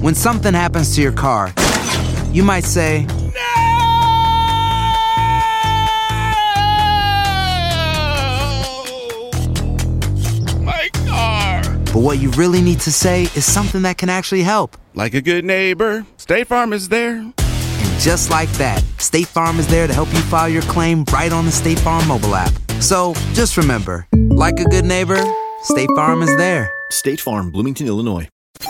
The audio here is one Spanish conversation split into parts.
When something happens to your car, you might say, My car. but what you really need to say is something that can actually help. Like a good neighbor, State Farm is there. And just like that, State Farm is there to help you file your claim right on the State Farm mobile app. So just remember, like a good neighbor, State Farm is there. State Farm, Bloomington, Illinois.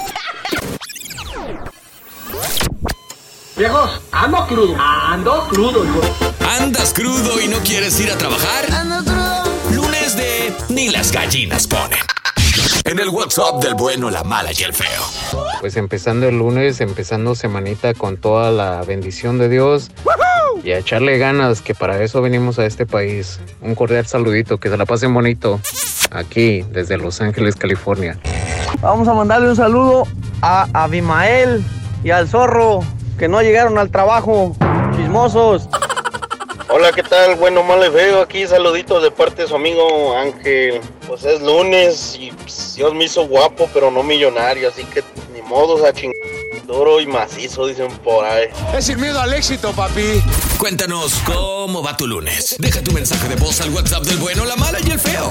Viejos, ando crudo, hijo. ¿Andas crudo y no quieres ir a trabajar? Ando crudo. Lunes de Ni las gallinas ponen. En el WhatsApp del bueno, la mala y el feo. Pues empezando el lunes, empezando semanita con toda la bendición de Dios. ¡Woohoo! Y a echarle ganas, que para eso venimos a este país. Un cordial saludito, que se la pasen bonito. Aquí, desde Los Ángeles, California. Vamos a mandarle un saludo a Abimael y al Zorro, que no llegaron al trabajo. Chismosos. Hola, ¿qué tal? Bueno, mal y feo, aquí saluditos de parte de su amigo Ángel. Pues es lunes y Dios me hizo guapo, pero no millonario, así que ni modo, a chingar duro y macizo, dicen por ahí. Es sin miedo al éxito, papi. Cuéntanos cómo va tu lunes. Deja tu mensaje de voz al WhatsApp del bueno, la mala y el feo.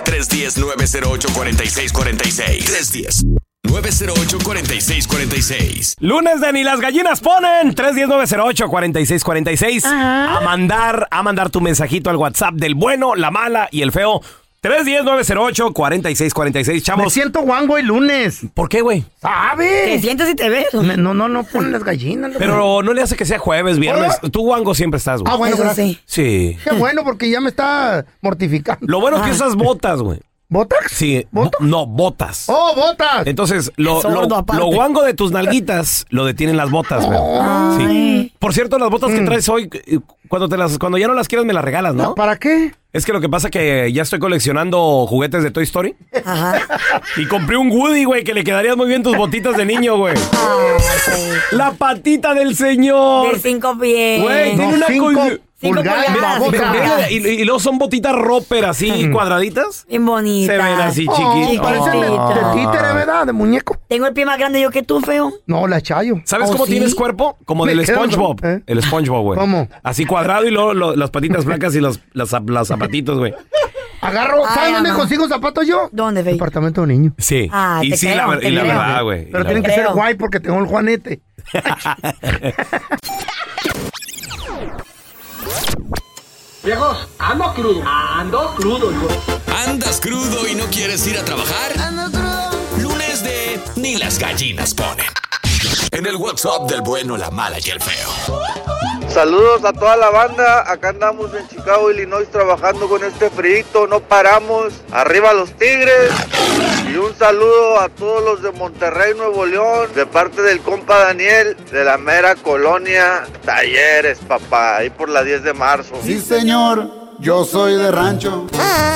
310-908-4646. 310-908-4646. Lunes de Ni las gallinas ponen. 310-908-4646. A mandar tu mensajito al WhatsApp del bueno, la mala y el feo. 310-908-4646. Chavos. Me siento guango el lunes. ¿Por qué, güey? ¿Sabes? ¿Te sientes y te ves? No ponen las gallinas. Pero no le hace que sea jueves, viernes. Tú, guango, siempre estás, güey. Ah, bueno, Eso sí. Sí. Qué bueno, porque ya me está mortificando. Lo bueno es que usas botas, güey. ¿Botas? Sí. ¿Botas? No, botas. ¡Oh, botas! Entonces, lo Sordo, guango de tus nalguitas lo detienen las botas, güey. Sí. Por cierto, las botas que traes hoy, cuando ya no las quieras, me las regalas, ¿no? ¿Para qué? Es que lo que pasa es que ya estoy coleccionando juguetes de Toy Story. Ajá. Y compré un Woody, güey, que le quedarían muy bien tus botitas de niño, güey. La patita del señor. De 5 pies. Güey, tiene una pulgadas, pulgadas. y luego son botitas roper así, cuadraditas. Bien bonita. Se ven así, Oh, chiquitos. parecen de títere, ¿verdad? De muñeco. Tengo el pie más grande yo que tú, feo. No, la chayo. ¿Sabes ¿Oh, cómo sí? tienes cuerpo? Como del Me quedo, SpongeBob. ¿eh? El SpongeBob, güey. ¿Cómo? Así cuadrado y luego las patitas blancas y las zapatitos, güey. Agarro. Ay, ¿Sabes dónde mamá. consigo zapatos yo? ¿Dónde, feo? Departamento de niños. Sí. Ah, y te sí, creo, la te creo. verdad, güey. Pero La tienen que verdad. ser guay porque tengo el juanete. Viejos, ando crudo, hijo. ¿Andas crudo y no quieres ir a trabajar? Ando crudo. Lunes de Ni las gallinas ponen. En el WhatsApp del bueno, la mala y el feo. Saludos a toda la banda, acá andamos en Chicago, Illinois, trabajando con este frito, no paramos, arriba los Tigres. Y un saludo a todos los de Monterrey, Nuevo León, de parte del compa Daniel, de la mera colonia Talleres, papá, ahí por la 10 de marzo. Sí, señor, yo soy de rancho.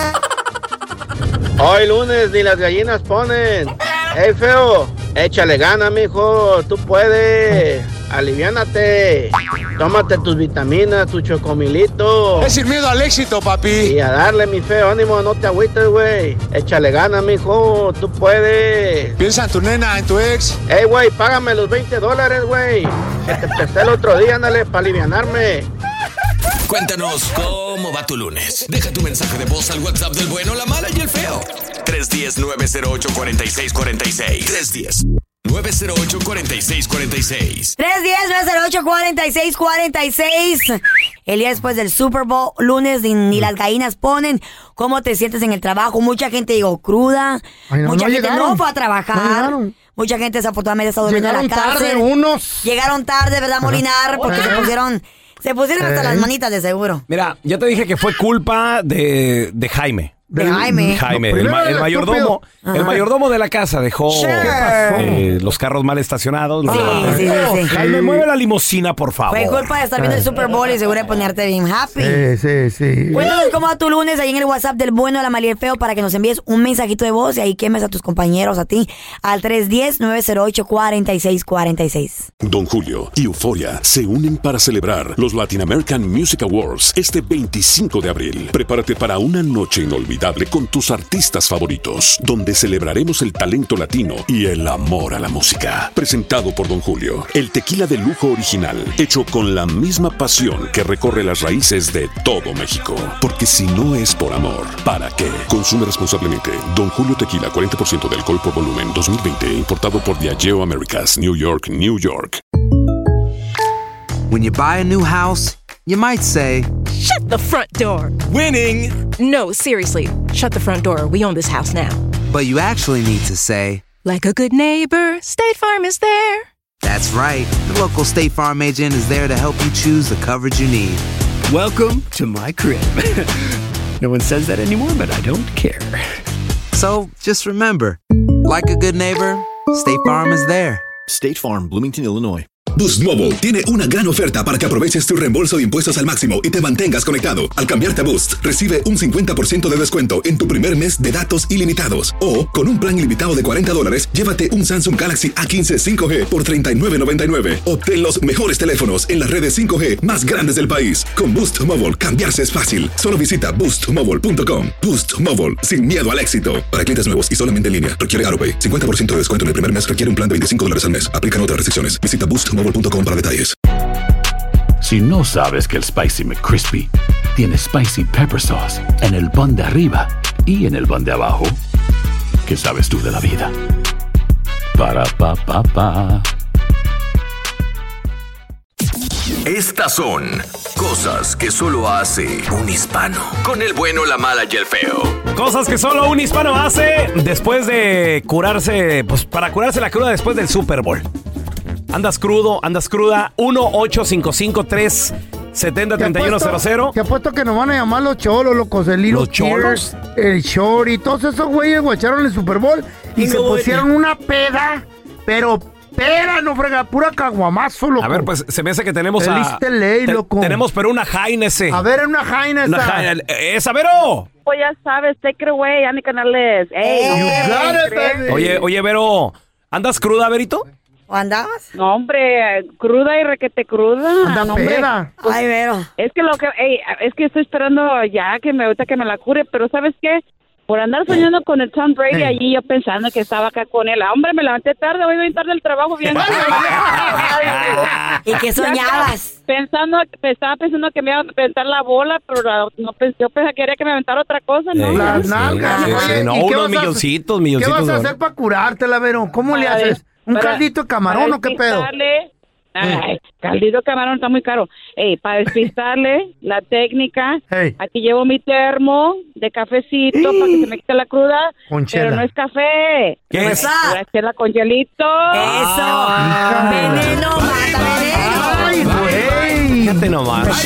Hoy lunes ni las gallinas ponen. Hey, feo, échale gana, mijo, tú puedes. Aliviánate. Tómate tus vitaminas, tu chocomilito. Es sin miedo al éxito, papi. Y a darle, mi feo, ánimo, no te agüites, güey. Échale gana, mijo, tú puedes. Piensa en tu nena, en tu ex. Hey, güey, págame los $20, güey. Que te presté el otro día, ándale, para alivianarme. Cuéntanos cómo va tu lunes. Deja tu mensaje de voz al WhatsApp del bueno, la mala y el feo. 310-908-4646. 310-908-4646. 310-908-4646. El día después del Super Bowl, lunes, ni las gallinas ponen. ¿Cómo te sientes en el trabajo? Mucha gente llegó cruda. Ay, no, mucha no gente llegaron. no fue a trabajar. No llegaron. Mucha gente desafortunadamente está durmiendo en la Llegaron cárcel. tarde unos. Llegaron tarde, ¿verdad, Molinar? Porque se pusieron hasta las manitas de seguro. Mira, ya te dije que fue culpa de Jaime. De Jaime. Jaime, No, el primero el mayordomo. estúpido. El mayordomo de la casa dejó los carros mal estacionados. Sí. Jaime, mueve la limusina, por favor. Fue culpa de estar viendo el Super Bowl y seguro de ponerte bien happy. Sí. Cuéntanos cómo va tu lunes ahí en el WhatsApp del bueno, la mala y el feo para que nos envíes un mensajito de voz y ahí quemes a tus compañeros, a ti, al 310-908-4646. Don Julio y Euforia se unen para celebrar los Latin American Music Awards este 25 de abril. Prepárate para una noche inolvidable inolvidable con tus artistas favoritos, donde celebraremos el talento latino y el amor a la música. Presentado por Don Julio, el tequila de lujo original, hecho con la misma pasión que recorre las raíces de todo México. Porque si no es por amor, ¿para qué? Consume responsablemente. Don Julio Tequila, 40% de alcohol por volumen, 2020, importado por Diageo Americas, New York, New York. When you buy a new house, you might say, Shut the front door. Winning. No, seriously. Shut the front door. We own this house now. but you actually need to say, Like a good neighbor, State Farm is there. That's right. The local State Farm agent is there to help you choose the coverage you need. Welcome to my crib. No one says that anymore, but I don't care. So just remember, like a good neighbor, State Farm is there. State Farm, Bloomington, Illinois. Boost Mobile tiene una gran oferta para que aproveches tu reembolso de impuestos al máximo y te mantengas conectado. Al cambiarte a Boost, recibe un 50% de descuento en tu primer mes de datos ilimitados. O, con un plan ilimitado de $40, llévate un Samsung Galaxy A15 5G por $39.99. Obtén los mejores teléfonos en las redes 5G más grandes del país. Con Boost Mobile, cambiarse es fácil. Solo visita boostmobile.com. Boost Mobile, sin miedo al éxito. Para clientes nuevos y solamente en línea, requiere AutoPay. 50% de descuento en el primer mes requiere un plan de $25 al mes. Aplican otras restricciones. Visita boostmobile.com para detalles. Si no sabes que el Spicy McCrispy tiene Spicy Pepper Sauce en el pan de arriba y en el pan de abajo, ¿qué sabes tú de la vida? Para, pa, pa, pa. Estas son cosas que solo hace un hispano. Con el bueno, la mala y el feo. Cosas que solo un hispano hace después de curarse, pues para curarse la cruda después del Super Bowl. Andas crudo, andas cruda, 1-855-370-3100. Te apuesto que nos van a llamar los cholos, locos, el Little ¿Los cholos? El Short y todos esos güeyes guacharon el Super Bowl y se pusieron una peda, pero peda, no frega, pura caguamazo, loco. A ver, pues se me hace que tenemos el a... East LA, loco. Tenemos, pero una Heinese. A ver, una Heinese. ¡Esa, Vero! Pues ya sabes, take it away, Andy Canales. Oye, Vero, ¿andas cruda, Verito? ¿O andabas? No, hombre, cruda y requete cruda. Anda no, peda. Pues, ay, Vero. Es que es que estoy esperando ya que ahorita que me la cure, pero ¿sabes qué? Por andar soñando con el Tom Brady allí, yo pensando que estaba acá con él. Hombre, me levanté tarde, voy bien tarde del trabajo, bien. ¿Y qué soñabas? Estaba pensando que me iba a aventar la bola, pero no yo pensaba que quería que me aventara otra cosa, ¿no? Las nalgas. Sí, no, unos milloncitos. ¿Qué vas a hacer para curártela, Vero? ¿Cómo le haces? ¿Un caldito de camarón o qué pedo? Ay, caldito de camarón está muy caro. Para despistarle la técnica, aquí llevo mi termo de cafecito para que se me quite la cruda, pero no es café. ¿Qué es? Voy a hacerla con hielito. ¡Eso! ¡Veneno, mata veneno! ¡Ay, güey! Fíjate nomás.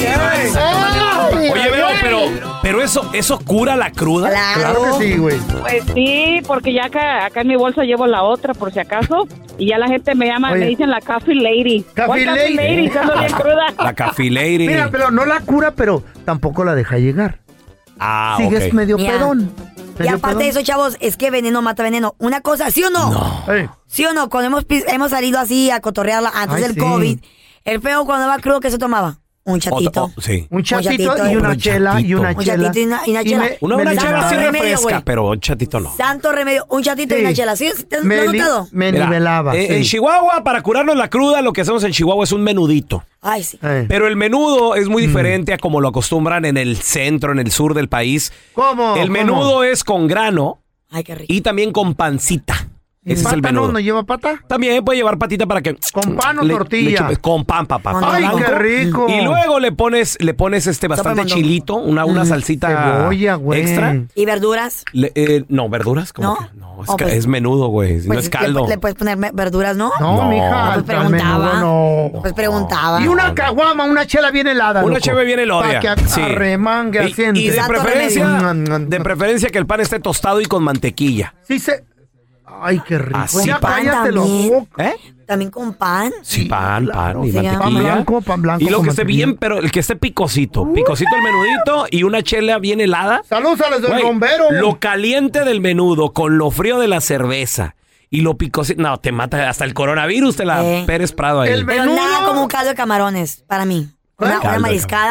Oye, Vero, pero eso cura la cruda. Claro que sí, güey. Pues sí, porque ya acá en mi bolsa llevo la otra, por si acaso, y ya la gente me llama, me dicen la Coffee Lady. Coffee Lady, estando bien cruda. La Coffee Lady. Mira, pero no la cura, pero tampoco la deja llegar. Ah, sigues ok. medio Mira, pedón. Y aparte de eso, chavos, es que veneno mata veneno. Una cosa, ¿sí o no? No. ¿Sí o no? Cuando hemos salido así a cotorrearla antes del COVID, el feo cuando va crudo, ¿qué se tomaba? Un chatito. Sí. Un chatito y una chela y una Un chela. chatito y una chela. Una chela sí remedio, refresca, güey. pero un chatito no. Santo remedio, un chatito y Sí. una chela. ¿Sí? ¿Te has notado? Me Mira, nivelaba. En Chihuahua, para curarnos la cruda, lo que hacemos en Chihuahua es un menudito. Ay, sí. Pero el menudo es muy diferente a como lo acostumbran en el centro, en el sur del país. ¿Cómo? El menudo es con grano. Ay, qué rico. Y también con pancita. Ese es el ¿Pata menudo. no lleva pata? También puede llevar patita para que... ¿Con pan o tortilla? Con pan, papá. ¡Ay, Pan qué blanco. rico! Y luego le pones bastante chilito, una salsita cebolla, güey. extra. ¿Y verduras? No, ¿verduras? ¿Cómo ¿No? que? No, pues- es menudo, güey. No Pues es caldo. le puedes poner verduras, ¿no? No, mija, Pues al preguntaba. menudo no. Pues preguntaba. Y una caguama, una chela bien helada. Una loco. cheve bien helada. Para que Sí. arremangue al Y de gente. preferencia que el pan esté tostado y con mantequilla. Sí se... Ay, qué rico. Así, Ya pan cállate los también. boca. También con pan. Sí, pan y Sí, mantequilla. Pan blanco Y lo con que esté mantequilla. bien, pero el que esté picosito. Picosito el menudito y una chela bien helada. Saludos a los del Güey, bombero. Lo caliente del menudo con lo frío de la cerveza y lo picosito. No, te mata hasta el coronavirus, te la Pérez Prado ahí. Pero nada como un caldo de camarones, para mí. Una Caldo de mariscada.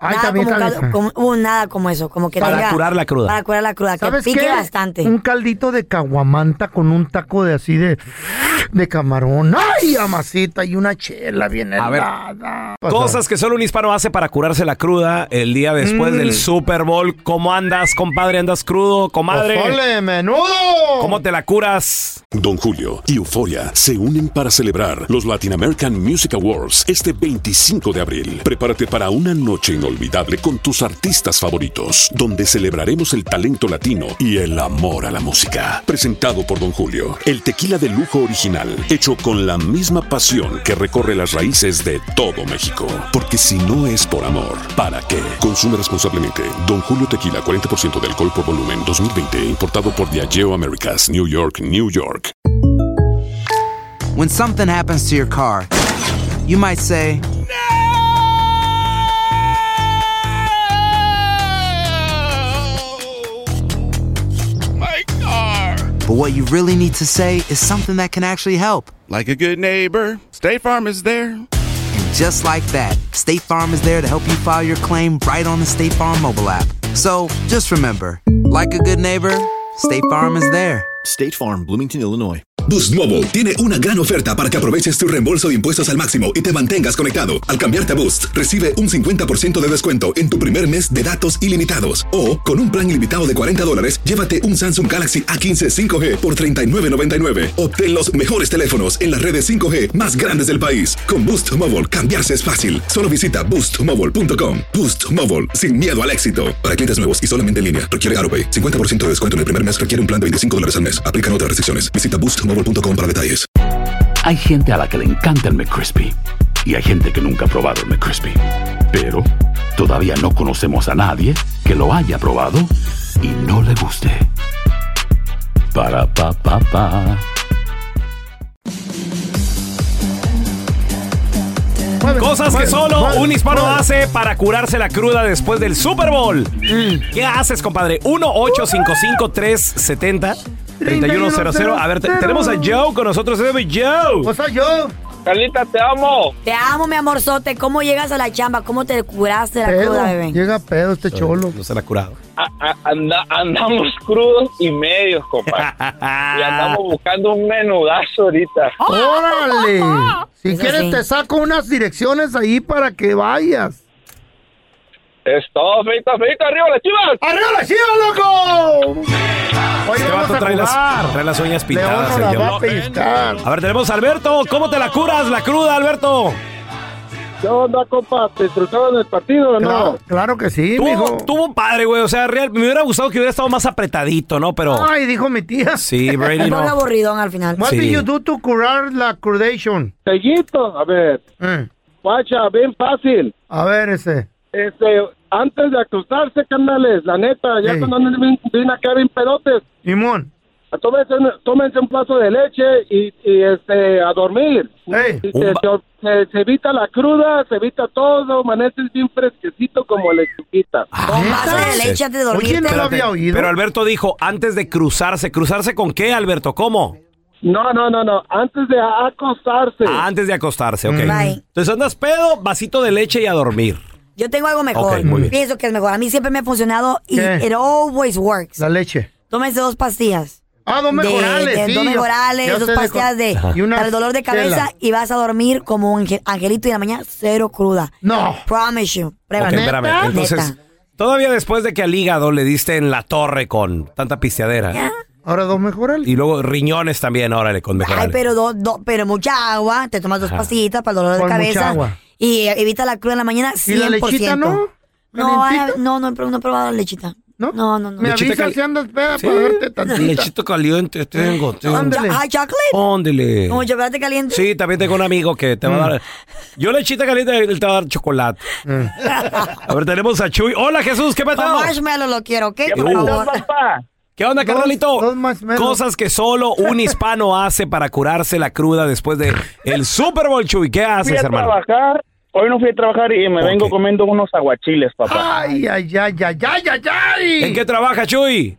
Ay, Nada también nada como eso, como que Para curar la cruda. Para curar la cruda, que ¿Sabes pique qué? bastante. Un caldito de caguamanta con un taco de camarón. ¡Ay, amasita! Y una chela bien A ver, helada. cosas que solo un hispano hace para curarse la cruda el día después del Super Bowl. ¿Cómo andas, compadre? ¿Andas crudo, comadre? ¡Pozole, menudo! ¿Cómo te la curas? Don Julio y Euforia se unen para celebrar los Latin American Music Awards este 25 de abril. Prepárate para una noche inolvidable con tus artistas favoritos, donde celebraremos el talento latino y el amor a la música. Presentado por Don Julio, el tequila de lujo original, hecho con la misma pasión que recorre las raíces de todo México. Porque si no es por amor, ¿para qué? Consume responsablemente. Don Julio Tequila, 40% de alcohol por volumen, 2020, importado por Diageo Americas, New York, New York. When something happens to your car, you might say, but what you really need to say is something that can actually help. Like a good neighbor, State Farm is there. And just like that, State Farm is there to help you file your claim right on the State Farm mobile app. So just remember, like a good neighbor, State Farm is there. State Farm, Bloomington, Illinois. Boost Mobile tiene una gran oferta para que aproveches tu reembolso de impuestos al máximo y te mantengas conectado. Al cambiarte a Boost, recibe un 50% de descuento en tu primer mes de datos ilimitados. O, con un plan ilimitado de $40, llévate un Samsung Galaxy A15 5G por $39.99. Obtén los mejores teléfonos en las redes 5G más grandes del país. Con Boost Mobile, cambiarse es fácil. Solo visita boostmobile.com. Boost Mobile, sin miedo al éxito. Para clientes nuevos y solamente en línea, requiere AroPay. 50% de descuento en el primer mes requiere un plan de $25 al mes. Aplican otras restricciones. Visita boostmobile.com para detalles. Hay gente a la que le encanta el McCrispy y hay gente que nunca ha probado el McCrispy. Pero todavía no conocemos a nadie que lo haya probado y no le guste. Para pa pa pa. Cosas que solo un hispano hace para curarse la cruda después del Super Bowl. ¿Qué haces, compadre? 1-855-370-3100. A ver, tenemos a Joe con nosotros. Joe. ¿Cómo estás, Joe? Carlita, te amo. Te amo, mi amorzote. ¿Cómo llegas a la chamba? ¿Cómo te curaste la cruda, bebé? Llega pedo este cholo. No se la ha curado. Andamos crudos y medios, compadre. Y andamos buscando un menudazo ahorita. ¡Órale! Si quieres te saco unas direcciones ahí para que vayas. Es todo, feita, arriba las Chivas. ¡Arriba las Chivas, loco! Hoy Este vamos vato a trae las uñas pintadas. León no la va a pellizcar. A ver, tenemos a Alberto. ¿Cómo te la curas la cruda, Alberto? ¿Qué onda, compa? ¿Te disfrutaron del partido o no? Claro que sí, mijo. Tuvo un padre, güey. O sea, me hubiera gustado que hubiera estado más apretadito, ¿no? Pero... Ay, dijo mi tía. Sí, Brady, Un no. poco aburridón al final. What do you do to curar la crudation? Seguito, a ver. Guacha, bien fácil. A ver, antes de acostarse, carnales, la neta, ya cuando andan bien acá bien pedotes. Simón. Tómense un plato de leche y a dormir. Y se evita la cruda, se evita todo, amaneces bien fresquecito como lechuguita. Con vaso de leche antes de dormir. Oye, no lo había oído. Pero Alberto dijo, antes de cruzarse. ¿Cruzarse con qué, Alberto? ¿Cómo? No, antes de acostarse. Antes de acostarse, ok. Right. Entonces andas pedo, vasito de leche y a dormir. Yo tengo algo mejor. Ok, muy bien. Pienso que es mejor. A mí siempre me ha funcionado y it always works. La leche. Tómense 2 pastillas. Dos mejorales. Dos mejorales, 2 pastillas para el dolor de cabeza y vas a dormir como un angelito y en la mañana 0 cruda. No. Promise you. Ok, espérame. Entonces, todavía después de que al hígado le diste en la torre con tanta pisteadera. Yeah. Ahora 2 mejorales. Y luego riñones también, órale, con mejorales. Ay, pero mucha agua. Te tomas 2 pastillitas para el dolor de cabeza. Mucha agua. Y evita la cruda en la mañana 100%. ¿Y la lechita no? No he probado la lechita. No. Me avisas si andas peda para verte tantito. Lechito caliente tengo. ¿Hay chocolate? Póndele. ¿Como chocolate caliente? Sí, también tengo un amigo que te va a dar... Yo lechita caliente, él te va a dar chocolate. A ver, tenemos a Chuy. Hola, Jesús, ¿qué pasó? Con marshmallow lo quiero, ¿ok? ¿Qué pasó, papá? ¿Qué onda, carnalito? Cosas que solo un hispano hace para curarse la cruda después de el Super Bowl, Chuy. ¿Qué haces, hermano? Hoy no fui a trabajar y me vengo comiendo unos aguachiles, papá. Ay. ¿En qué trabaja, Chuy?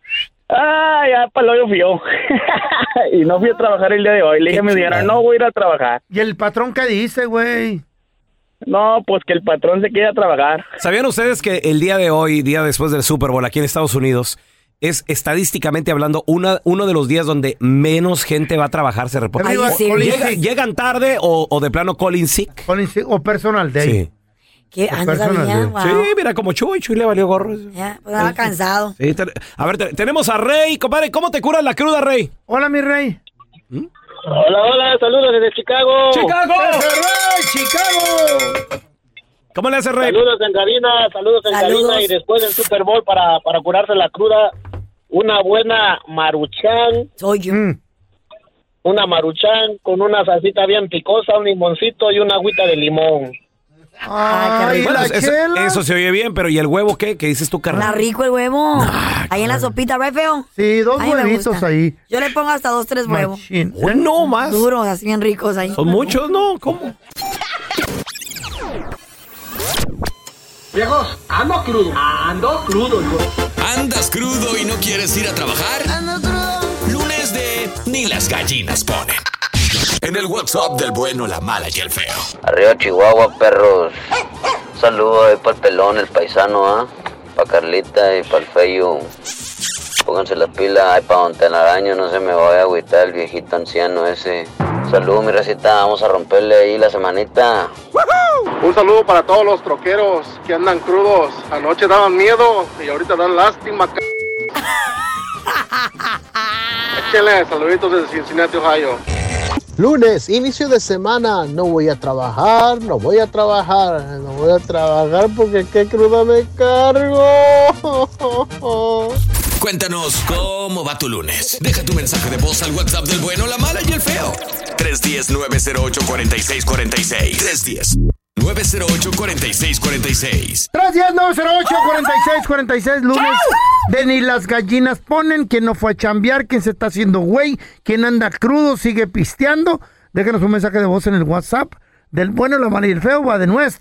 Ya para lo fui yo. Y no fui a trabajar el día de hoy. Le dije a mi señora, no voy a ir a trabajar. ¿Y el patrón qué dice, güey? No, pues que el patrón se quiera trabajar. ¿Sabían ustedes que el día de hoy, día después del Super Bowl aquí en Estados Unidos, es estadísticamente hablando uno de los días donde menos gente va a trabajar? Se reporta. ¿Llegan tarde o de plano calling sick? Calling sick o personal day. Sí. ¿Qué? No sabía, wow. Sí, mira, como Chuy le valió gorro. Ya, pues estaba cansado. Sí, a ver, tenemos a Rey. Compadre, ¿cómo te curas la cruda, Rey? Hola, mi Rey. Hola, saludos desde Chicago. ¡Chicago! ¡Rey, Chicago! ¿Cómo le hace, Rey? Saludos en cabina y después del Super Bowl para curarse la cruda, una buena Maruchan. Soy yo. Una Maruchan con una salsita bien picosa, un limoncito y una agüita de limón. Ay, bueno, la chela. eso se oye bien, pero ¿y el huevo qué? ¿Qué dices tú, carnal? Está rico el huevo. Ahí en la sopita, ¿verdad, feo? Sí, 2 huevitos ahí. Yo le pongo hasta 2, 3 huevos. No más. Duros, así bien ricos ahí. Son muchos, ¿no? ¿Cómo? Viejos, ando crudo, hijo. ¿Andas crudo y no quieres ir a trabajar? Ando crudo. Lunes de Ni las gallinas ponen. En el WhatsApp del bueno, la mala y el feo. Arriba Chihuahua, perros. Un saludo ahí para el pelón, el paisano, ¿ah? Para Carlita y para el feo. Pónganse las pilas ahí para don Telaraño, no se me vaya a agüitar el viejito anciano ese. Saludos, mi recita, vamos a romperle ahí la semanita. Un saludo para todos los troqueros que andan crudos. Anoche daban miedo y ahorita dan lástima. Échenle saluditos desde Cincinnati, Ohio. Lunes, inicio de semana, no voy a trabajar porque qué cruda me cargo. Cuéntanos cómo va tu lunes. Deja tu mensaje de voz al WhatsApp del bueno, la mala y el feo. 310-908-4646. 310-908-4646. 310-908-4646. Lunes de Ni las gallinas ponen. Quien no fue a chambear, quien se está haciendo güey, quien anda crudo, sigue pisteando. Déjenos un mensaje de voz en el WhatsApp del bueno, la mala y el feo. Va de nuez,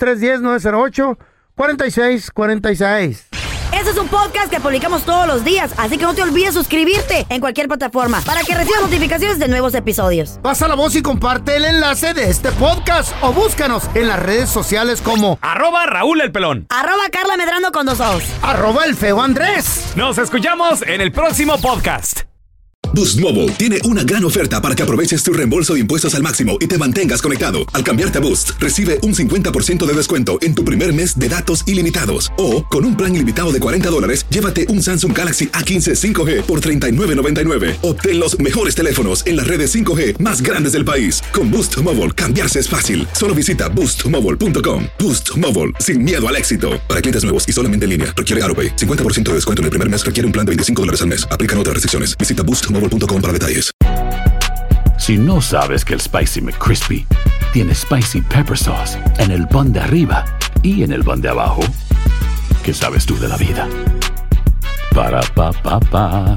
310-908-4646. Este es un podcast que publicamos todos los días, así que no te olvides suscribirte en cualquier plataforma para que recibas notificaciones de nuevos episodios. Pasa la voz y comparte el enlace de este podcast o búscanos en las redes sociales como @Raúl el Pelón, @Carla Medrano con 2 O's, @el feo Andrés. Nos escuchamos en el próximo podcast. Boost Mobile tiene una gran oferta para que aproveches tu reembolso de impuestos al máximo y te mantengas conectado. Al cambiarte a Boost, recibe un 50% de descuento en tu primer mes de datos ilimitados. O, con un plan ilimitado de $40, llévate un Samsung Galaxy A15 5G por $39.99. Obtén los mejores teléfonos en las redes 5G más grandes del país. Con Boost Mobile, cambiarse es fácil. Solo visita boostmobile.com. Boost Mobile, sin miedo al éxito. Para clientes nuevos y solamente en línea, requiere AutoPay. 50% de descuento en el primer mes requiere un plan de $25 al mes. Aplican otras restricciones. Visita boostmobile.com para detalles. Si no sabes que el Spicy McCrispy tiene Spicy Pepper Sauce en el pan de arriba y en el pan de abajo, ¿qué sabes tú de la vida? Para, pa, pa, pa.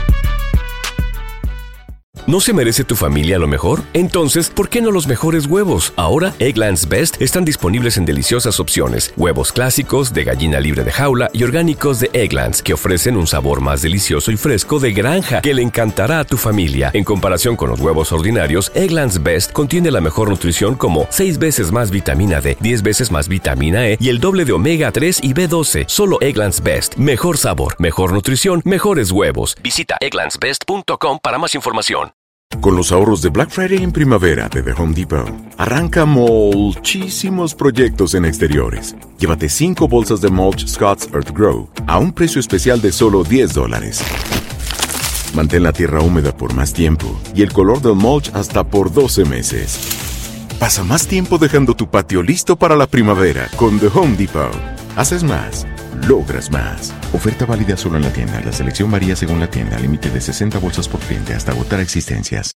¿No se merece tu familia lo mejor? Entonces, ¿por qué no los mejores huevos? Ahora, Eggland's Best están disponibles en deliciosas opciones. Huevos clásicos, de gallina libre de jaula y orgánicos de Eggland's, que ofrecen un sabor más delicioso y fresco de granja que le encantará a tu familia. En comparación con los huevos ordinarios, Eggland's Best contiene la mejor nutrición como 6 veces más vitamina D, 10 veces más vitamina E y el doble de omega 3 y B12. Solo Eggland's Best. Mejor sabor, mejor nutrición, mejores huevos. Visita egglandsbest.com para más información. Con los ahorros de Black Friday en primavera de The Home Depot, arranca muchísimos proyectos en exteriores. Llévate 5 bolsas de mulch Scott's Earth Grow a un precio especial de solo $10. Mantén la tierra húmeda por más tiempo y el color del mulch hasta por 12 meses. Pasa más tiempo dejando tu patio listo para la primavera con The Home Depot. Haces más, logras más. Oferta válida solo en la tienda. La selección varía según la tienda. Límite de 60 bolsas por cliente hasta agotar existencias.